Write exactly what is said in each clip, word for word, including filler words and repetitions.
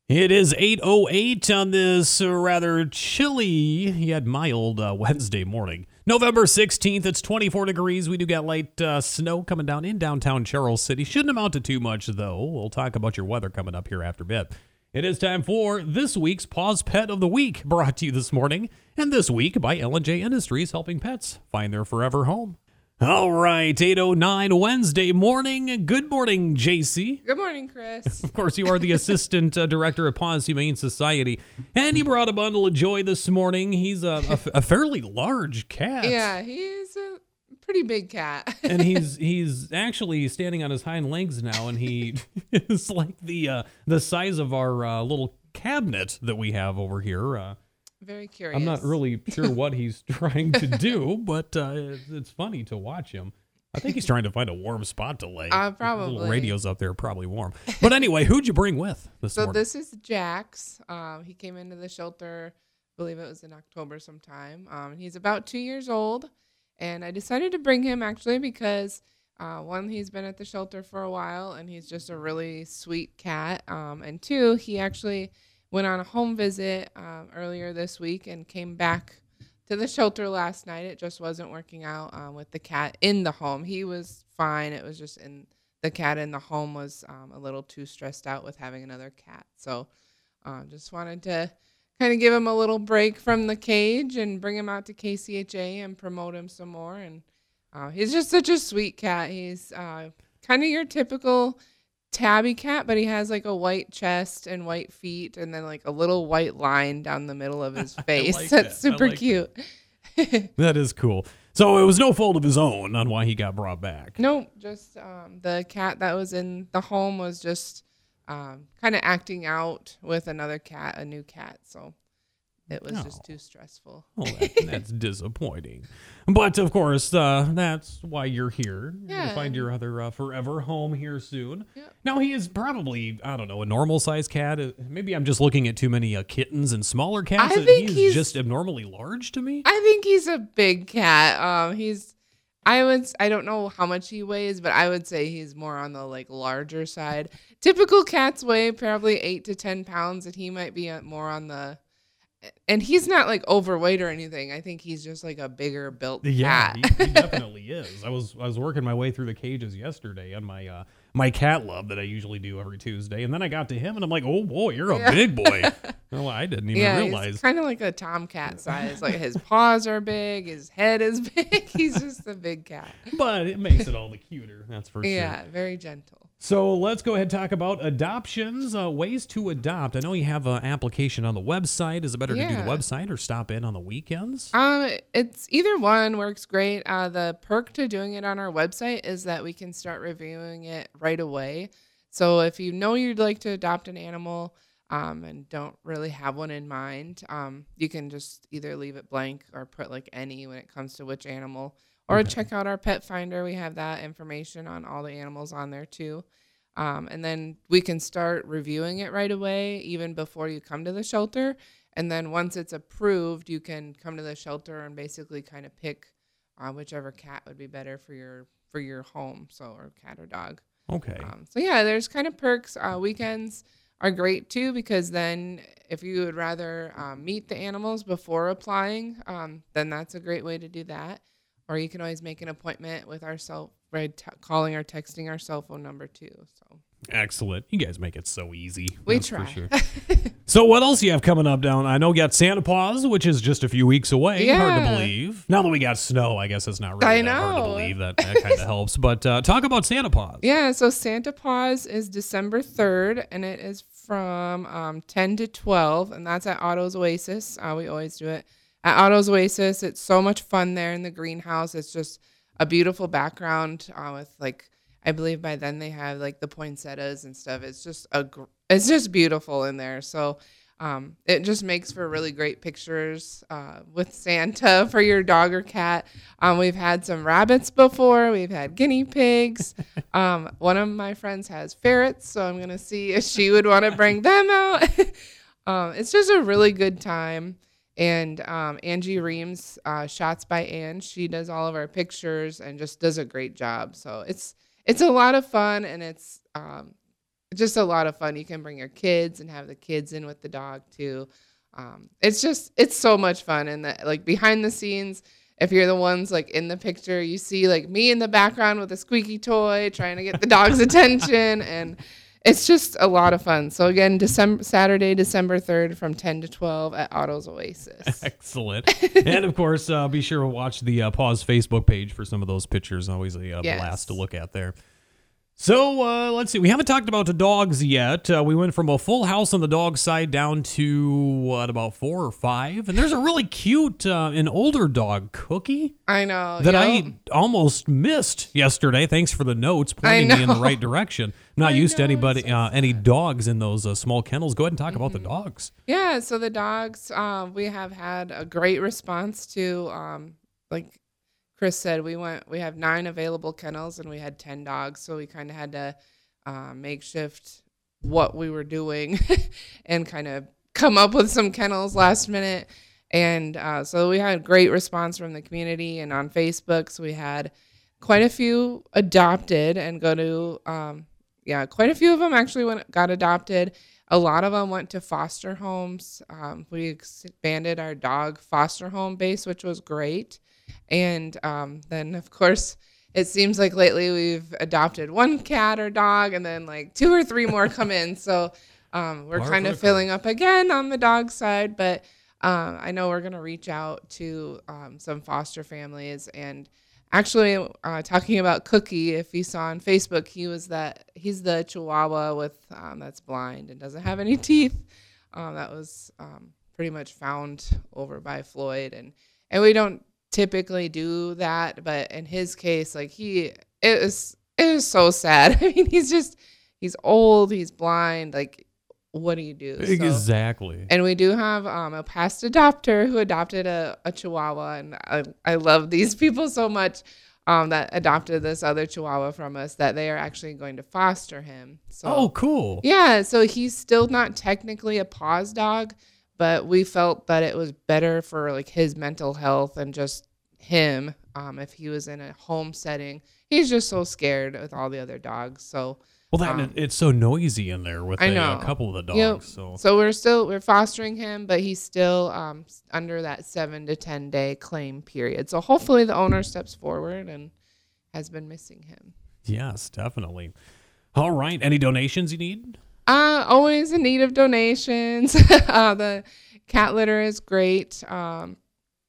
It is eight oh eight on this uh, rather chilly, yet mild uh, Wednesday morning. November sixteenth, it's twenty-four degrees. We do got light uh, snow coming down in downtown Charles City. Shouldn't amount to too much, though. We'll talk about your weather coming up here after a bit. It is time for this week's Paws Pet of the Week, brought to you this morning, and this week by L and J Industries, helping pets find their forever home. All right, eight oh nine Wednesday morning. Good morning, J C. Good morning, Chris. Of course, you are the assistant uh, director of Paws Humane Society, and he brought a bundle of joy this morning. He's a, a, a fairly large cat. Yeah, he's a pretty big cat. And he's he's actually standing on his hind legs now, and he is like the uh, the size of our uh, little cabinet that we have over here. Uh, Very curious. I'm not really sure what he's trying to do, but uh, it's, it's funny to watch him. I think he's trying to find a warm spot to lay. Uh, The probably. little radios up there are probably warm. But anyway, who'd you bring with this So morning? this is Jax. Um, he came into the shelter, I believe it was in October sometime. Um, he's about two years old, and I decided to bring him actually because uh, one, he's been at the shelter for a while, and he's just a really sweet cat. Um, and two, he actually went on a home visit um, earlier this week and came back to the shelter last night. It just wasn't working out um, with the cat in the home. He was fine. It was just in the cat in the home was um, a little too stressed out with having another cat. So um, just wanted to kind of give him a little break from the cage and bring him out to K C H A and promote him some more. And uh, he's just such a sweet cat. He's uh, kind of your typical tabby cat, but he has like a white chest and white feet and then like a little white line down the middle of his face. like That's that. I super like cute. That is cool. So it was no fault of his own on why he got brought back. Nope, just um, the cat that was in the home was just um, kind of acting out with another cat, a new cat. So it was Oh. just too stressful. Well, that, that's disappointing. But, of course, uh, that's why you're here. You're going Yeah. to find your other uh, forever home here soon. Yep. Now, he is probably, I don't know, a normal-sized cat. Uh, Maybe I'm just looking at too many uh, kittens and smaller cats. I and think he's, he's- just abnormally large to me. I think he's a big cat. Um, he's, I would, I don't know how much he weighs, but I would say he's more on the like larger side. Typical cats weigh probably eight to ten pounds, and he might be uh, more on the. And he's not like overweight or anything. I think he's just like a bigger built Yeah, cat. he, he definitely is. I was I was working my way through the cages yesterday on my uh, my cat love that I usually do every Tuesday, and then I got to him, and I'm like, oh boy, you're a Yeah. big boy. Well, I didn't even Yeah, realize. he's kind of like a tomcat size. Like his paws are big, his head is big. He's just a big cat. But it makes it all the cuter, that's for Yeah, sure. very gentle. So let's go ahead and talk about adoptions, uh, ways to adopt. I know you have an application on the website. Is it better to do Yeah. the website or stop in on the weekends? Um, it's either one works great. Uh, the perk to doing it on our website is that we can start reviewing it right away. So if you know you'd like to adopt an animal, um, and don't really have one in mind, um, you can just either leave it blank or put like any when it comes to which animal. Or Okay. check out our pet finder. We have that information on all the animals on there too. Um, and then we can start reviewing it right away, even before you come to the shelter. And then once it's approved, you can come to the shelter and basically kind of pick uh, whichever cat would be better for your for your home, so or cat or dog. Okay. Um, so yeah, there's kind of perks. Uh, weekends are great too because then if you would rather um, meet the animals before applying, um, then that's a great way to do that. Or you can always make an appointment with our cell, right, t- calling or texting our cell phone number too. So Excellent. You guys make it so easy. we that's try. For sure. So what else you have coming up down? I know we got Santa Paws, which is just a few weeks away. Hard to Yeah. believe. Now that we got snow, I guess it's not really I that hard to know. believe. That, that kind of helps. But uh, talk about Santa Paws. Yeah, so Santa Paws is December third, and it is from um, ten to twelve, and that's at Otto's Oasis. Uh, we always do it at Otto's Oasis. It's so much fun there in the greenhouse. It's just a beautiful background uh, with, like, I believe by then they have, like, the poinsettias and stuff. It's just a, gr- it's just beautiful in there. So um, it just makes for really great pictures uh, with Santa for your dog or cat. Um, we've had some rabbits before. We've had guinea pigs. Um, one of my friends has ferrets, so I'm going to see if she would want to bring them out. um, it's just a really good time. And um, Angie Reams, uh, Shots by Ann, she does all of our pictures and just does a great job. So it's it's a lot of fun, and it's um, just a lot of fun. You can bring your kids and have the kids in with the dog too. Um, it's just it's so much fun, and the, like behind the scenes, if you're the ones like in the picture, you see like me in the background with a squeaky toy trying to get the dog's attention, and it's just a lot of fun. So again, December Saturday, December third from ten to twelve at Otto's Oasis. Excellent. And of course, uh, be sure to watch the uh, Paws Facebook page for some of those pictures. Always a uh, Yes. blast to look at there. So uh, let's see. We haven't talked about the dogs yet. Uh, we went from a full house on the dog side down to what, about four or five. And there's a really cute, uh, an older dog, Cookie, I know. that yep. I almost missed yesterday. Thanks for the notes pointing me in the know. right direction. I'm not I used to know, anybody, it's so uh, any dogs in those uh, small kennels. Go ahead and talk about the dogs. Yeah, so the dogs, um, we have had a great response to, um, like Chris said, we went, we have nine available kennels and we had ten dogs. So we kind of had to uh, makeshift what we were doing and kind of come up with some kennels last minute. And uh, so we had great response from the community and on Facebook. So we had quite a few adopted and go to, um, yeah, quite a few of them actually went, got adopted. A lot of them went to foster homes. Um, we expanded our dog foster home base, which was great. And um, then, of course, it seems like lately we've adopted one cat or dog, and then like two or three more come in. So um, we're kind of filling up again on the dog side. But um, I know we're going to reach out to um, some foster families. And actually, uh, talking about Cookie, if you saw on Facebook, he was that he's the Chihuahua with um, that's blind and doesn't have any teeth. Um, that was um, pretty much found over by Floyd, and and we don't typically do that, but in his case, like he, it was, it was so sad. I mean, he's just, he's old, he's blind. Like, what do you do? So, Exactly. and we do have um, a past adopter who adopted a, a Chihuahua, and I, I love these people so much um, that adopted this other Chihuahua from us that they are actually going to foster him. So, Oh, cool. yeah, so he's still not technically a paws dog, but we felt that it was better for like his mental health and just him um, if he was in a home setting. He's just so scared with all the other dogs. So Well, that um, it's so noisy in there with I a, know. a couple of the dogs. Yep. So So we're still we're fostering him, but he's still um, under that seven to ten day claim period. So hopefully the owner steps forward and has been missing him. yes, definitely. All right. Any donations you need? Uh, always in need of donations. uh, the cat litter is great. Um,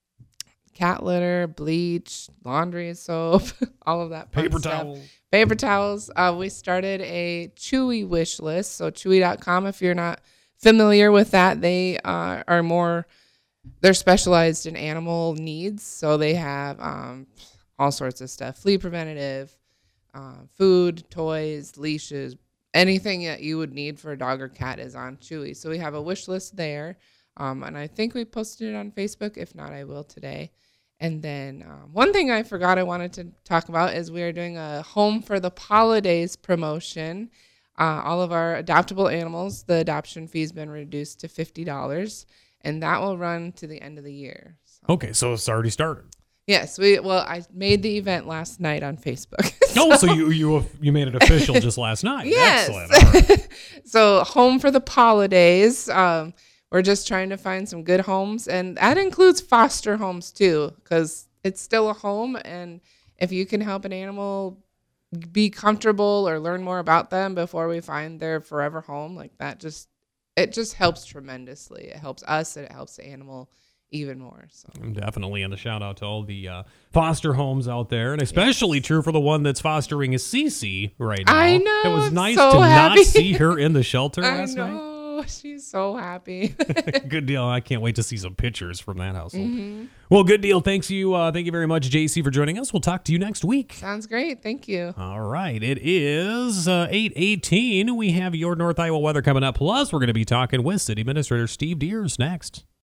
cat litter, bleach, laundry soap, all of that fun Paper stuff. towels. Paper towels. Uh, we started a Chewy wish list. So chewy dot com, if you're not familiar with that, they uh, are more, they're specialized in animal needs. So they have um, all sorts of stuff, flea preventative, uh, food, toys, leashes, anything that you would need for a dog or cat is on Chewy. So we have a wish list there. Um, and I think we posted it on Facebook. If not, I will today. And then um, one thing I forgot I wanted to talk about is we are doing a Home for the Holidays promotion. Uh, all of our adoptable animals, the adoption fee has been reduced to fifty dollars. And that will run to the end of the year. So. Okay, so it's already started. Yes, we well, I made the event last night on Facebook. No, so you you you made it official just last night. Yes. Excellent. All right. So Home for the Holidays. Um, we're just trying to find some good homes, and that includes foster homes too, because it's still a home. And if you can help an animal be comfortable or learn more about them before we find their forever home, like that, just it just helps tremendously. It helps us, and it helps the animal even more. So Definitely, and a shout out to all the uh, foster homes out there, and especially yes. true for the one that's fostering a Cece right now. I know. It was I'm nice so to happy. not see her in the shelter I last know. night. She's so happy. Good deal. I can't wait to see some pictures from that household. Mm-hmm. Well, good deal. Thanks you. Uh, thank you very much, J C, for joining us. We'll talk to you next week. Sounds great. Thank you. All right. It is uh, eight eighteen. We have your North Iowa weather coming up. Plus, we're going to be talking with City Administrator Steve Deers next.